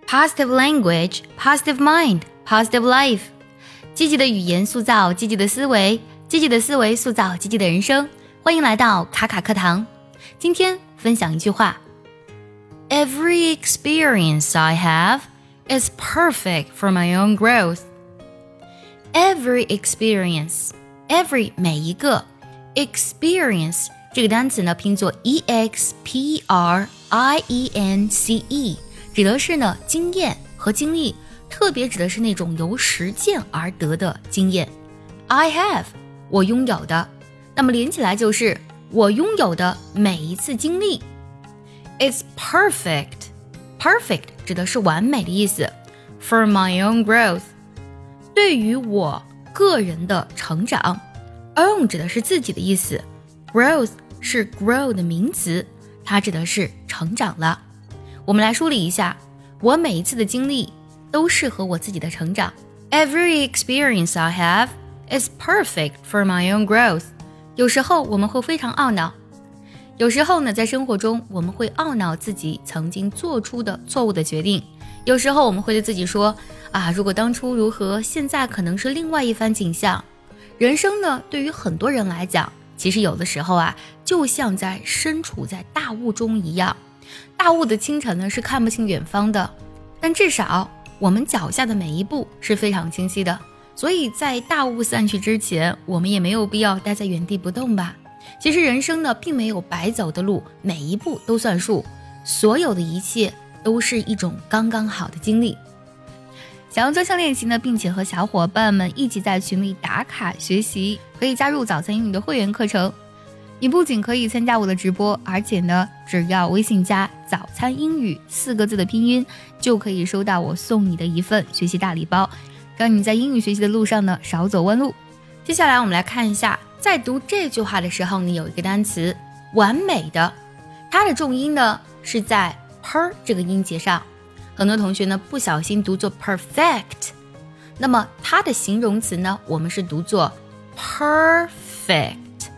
Positive language, positive mind, positive life. 积极的语言塑造积极的思维，积极的思维塑造积极的人生。欢迎来到卡卡课堂。今天分享一句话 ：Every experience I have is perfect for my own growth. Every experience, every 每一个 experience 这个单词呢拼作 exprience， 指的是呢经验和经历，特别指的是那种由实践而得的经验。I have 我拥有的，那么连起来就是我拥有的每一次经历。It's perfect, perfect 指的是完美的意思。For my own growth 对于我个人的成长 ，own 指的是自己的意思 ，growth 是 grow 的名词，它指的是成长了。我们来梳理一下，我每一次的经历都适合我自己的成长。Every experience I have is perfect for my own growth。有时候我们会非常懊恼，有时候呢，在生活中我们会懊恼自己曾经做出的错误的决定。有时候我们会对自己说如果当初如何，现在可能是另外一番景象。人生呢，对于很多人来讲，其实有的时候就像在身处在大雾中一样。大雾的清晨呢，是看不清远方的，但至少我们脚下的每一步是非常清晰的。所以在大雾散去之前，我们也没有必要待在原地不动吧。其实人生呢，并没有白走的路，每一步都算数，所有的一切都是一种刚刚好的经历。想要专项练习呢，并且和小伙伴们一起在群里打卡学习，可以加入早餐英语的会员课程。你不仅可以参加我的直播，而且呢，只要微信加早餐英语4个字的拼音，就可以收到我送你的一份学习大礼包，让你在英语学习的路上呢少走弯路。接下来我们来看一下，在读这句话的时候，你有一个单词完美的，它的重音呢是在 per 这个音节上，很多同学呢不小心读作 perfect， 那么它的形容词呢我们是读作 perfect，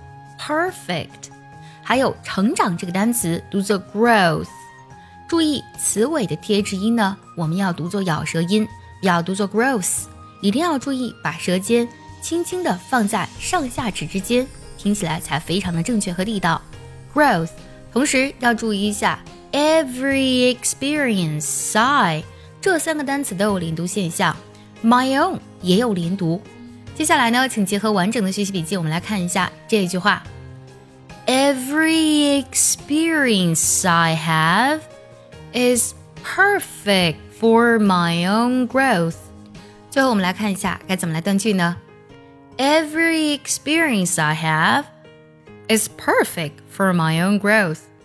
还有成长这个单词读作 growth， 注意词尾的贴置音呢我们要读作咬舌音，不要读作 growth， 一定要注意把舌尖轻轻地放在上下齿之间，听起来才非常的正确和地道 growth。 同时要注意一下 every experience I 这3个单词都有连读现象， my own 也有连读。接下来呢，请结合完整的学习笔记，我们来看一下这句话 Every experience I have is perfect for my own growth。 最后我们来看一下该怎么来断句呢？ Every experience I have is perfect for my own growth。